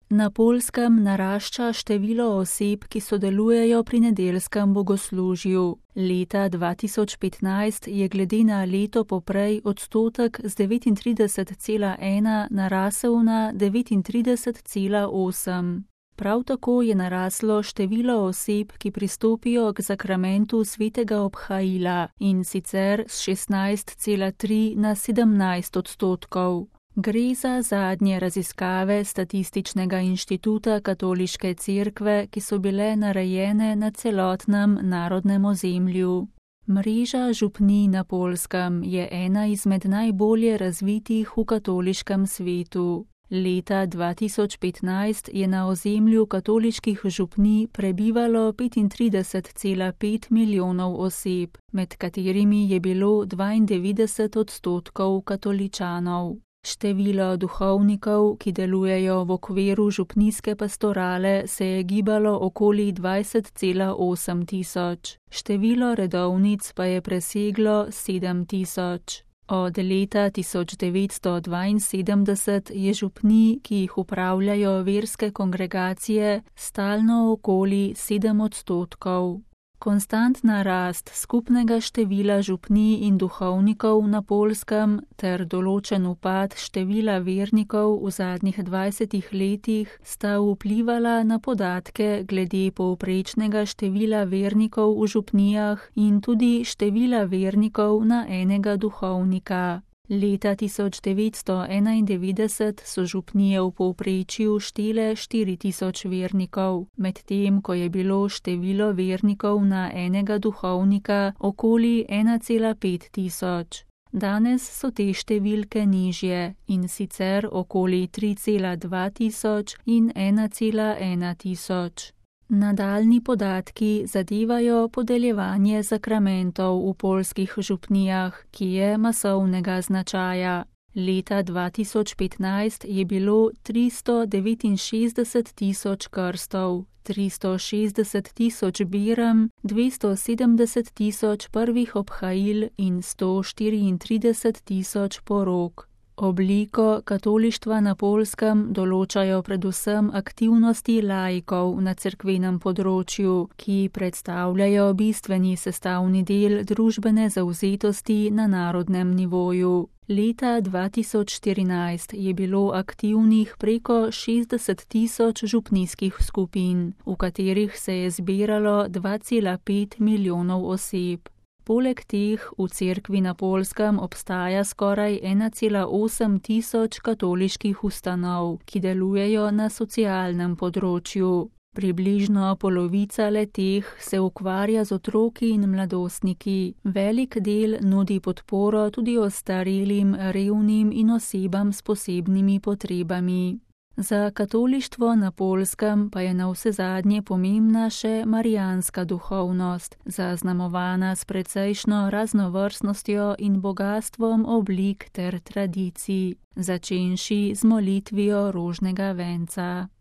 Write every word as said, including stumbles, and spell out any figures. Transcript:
Na Poljskem narašča število oseb, ki sodelujejo pri nedeljskem bogoslužju. Leta dva tisoč petnajst je glede na leto poprej odstotek z devetintrideset cela ena narasel na devetintrideset cela osem. Prav tako je naraslo število oseb, ki pristopijo k zakramentu svetega obhajila, in sicer s šestnajst cela tri na sedemnajst odstotkov. Gre za zadnje raziskave Statističnega inštituta Katoliške cerkve, ki so bile narejene na celotnem narodnem ozemlju. Mreža župnij na Poljskem je ena izmed najbolje razvitih v katoliškem svetu. Leta dva tisoč petnajst je na ozemlju katoliških župnij prebivalo petintrideset cela pet milijonov oseb, med katerimi je bilo dvaindevetdeset odstotkov katoličanov. Število duhovnikov, ki delujejo v okviru župnijske pastorale, se je gibalo okoli dvajset cela osem tisoč. Število redovnic pa je preseglo sedem tisoč. Od leta tisoč devetsto dvainsedemdeset je župnij, ki jih upravljajo verske kongregacije, stalno okoli sedem odstotkov. Konstantna rast skupnega števila župnij in duhovnikov na Poljskem ter določen upad števila vernikov v zadnjih dvajsetih letih sta vplivala na podatke glede povprečnega števila vernikov v župnijah in tudi števila vernikov na enega duhovnika. Leta tisoč devetsto enaindevetdeset so župnije v povprečju štele štiri tisoč vernikov, medtem ko je bilo število vernikov na enega duhovnika okoli ena cela pet tisoč. Danes so te številke nižje, in sicer okoli tri cela dva tisoč in ena cela ena tisoč. Nadaljnji podatki zadevajo podeljevanje zakramentov v poljskih župnijah, ki je masovnega značaja. Leta dva tisoč petnajst je bilo tristo devetinšestdeset tisoč krstov, tristo šestdeset tisoč berem, dvesto sedemdeset tisoč prvih obhajil in sto štiriintrideset tisoč porok. Obliko katolištva na Poljskem določajo predvsem aktivnosti laikov na cerkvenem področju, ki predstavljajo bistveni sestavni del družbene zavzetosti na narodnem nivoju. Leta dva tisoč štirinajst je bilo aktivnih preko šestdeset tisoč župnijskih skupin, v katerih se je zbiralo dva cela pet milijonov oseb. Poleg teh v cerkvi na Poljskem obstaja skoraj ena cela osem tisoč katoliških ustanov, ki delujejo na socialnem področju. Približno polovica le-teh se ukvarja z otroki in mladostniki. Velik del nudi podporo tudi ostarelim, revnim in osebam s posebnimi potrebami. Za katolištvo na Poljskem pa je navsezadnje pomembna še marijanska duhovnost, zaznamovana s precejšnjo raznovrstnostjo in bogastvom oblik ter tradicij, začenši z molitvijo rožnega venca.